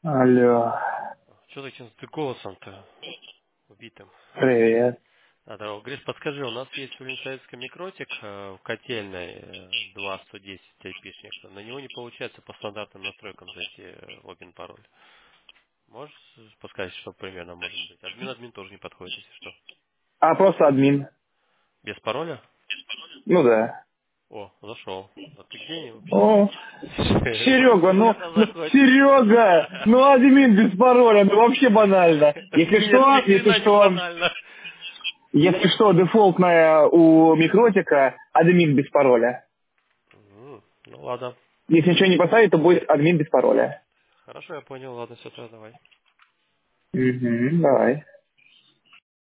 Алло, Что таким ты голосом-то убитым? привет. Здорово. Гриш, подскажи, у нас есть улицейский микротик в котельной 2.110 айпишник. На него не получается по стандартным настройкам зайти логин, пароль. Можешь подсказать, что примерно может быть? Админ тоже не подходит, если что. А, просто админ. Без пароля? Ну да. О, зашел. А ты гений вообще. О, Серега, Мгновенно заходит. Серега, ну админ без пароля, ну вообще банально. Если Нет, ни что, если хрена не что, банально. если что, дефолтная у микротика админ без пароля. Ну ладно. Если ничего не поставить, то будет админ без пароля. Хорошо, я понял. Ладно, все, тогда давай. Угу, давай.